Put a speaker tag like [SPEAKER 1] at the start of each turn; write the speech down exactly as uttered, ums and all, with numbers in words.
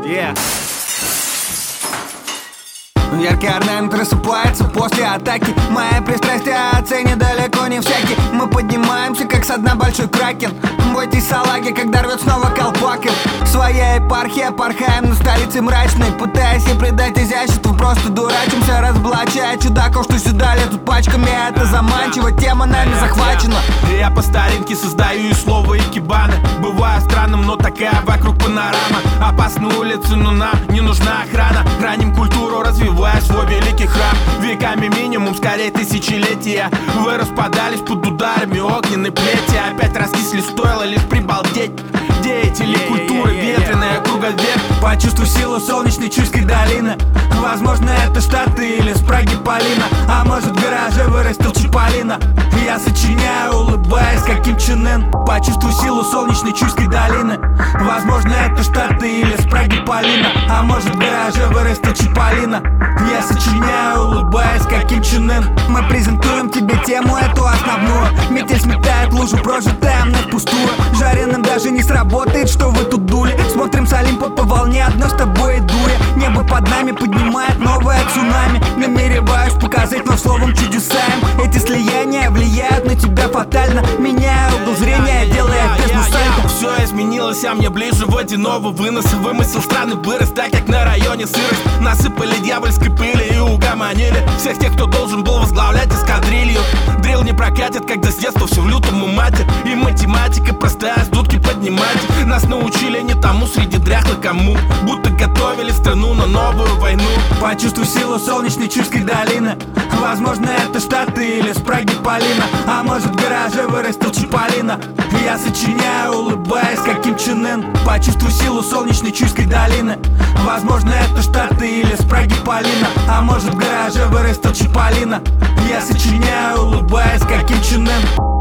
[SPEAKER 1] Yeah.
[SPEAKER 2] Яркий орнамент рассыпается после атаки. Мои пристрастия оценят далеко не всякий. Мы поднимаемся, как со дна большой кракен. Бойтесь салаги, когда рвет снова колпакин. Своя епархия, порхаем на столице мрачной. Пытаясь ей придать изяществу, просто дурачимся, разоблачая чудаков, что сюда лезут пачками. Это заманчиво, тема нами захвачена.
[SPEAKER 1] Я по старинке создаю и слово, и кибаны. Бываю странным, но такая вокруг панорама. Опасные улицы, но нам не нужна охрана. Храним культуру, развивая свой великий храм. Веками минимум, скорее тысячелетия. Вы распадались под ударами огненной плети. Опять раскисли, стоило лишь прибалдеть. Деятели культуры, ветреная круговерт.
[SPEAKER 2] Почувствуй силу солнечной Чуйской долины. Возможно, это Штаты или с Праги Полина. А может, в гараже вырастил Чиполлино. Я сочиняю, улыбаясь, как Ким Чен Ын. Почувствуй силу солнечной Чуйской долины. Возможно, это Штаты или с Праги Полина. А может, в гараже вырастил Чиполлино. Я сочиняю, улыбаясь, как Ким Чен Ын. Мы презентуем тебе тему эту основную. Метель сметает лужу, прожитая мной впустую. Жареным даже не сработает, что вы тут дули. Смотрим с Олимпа по волне, одно с тобой и дуя. Небо под нами поднимает новое цунами. Намереваюсь показать нам словом чудесаем. Эти слияния влияют на тебя фатально. Меняя угол зрения, делая бездну сальто.
[SPEAKER 1] Все изменилось, а мне ближе водяного выноса. Вымысел странный вырос, так как на районе сырость. Насыпали дьявольской пыли и угомонили всех тех, кто должен был возглавлять эскадрилью. Дрил не прокатит, когда с детства все в лютом умате. И математика простая, с дудки поднимать. Нас научили не тому среди дряхлых кому. Будто готовили страну на новую войну.
[SPEAKER 2] Почувствуй силу солнечной Чуйской долины. Возможно, это Штаты или с Праги Полина. А может, в гараже вырастил Чиполлино. Я сочиняю, улыбаясь, как Ким Чен Ын. Почувствуй силу солнечной Чуйской долины. Возможно, это Штаты или с Праги Полина. А может, в гараже вырастил Чиполлино. Я сочиняю, улыбаясь, как Ким Чен Ын.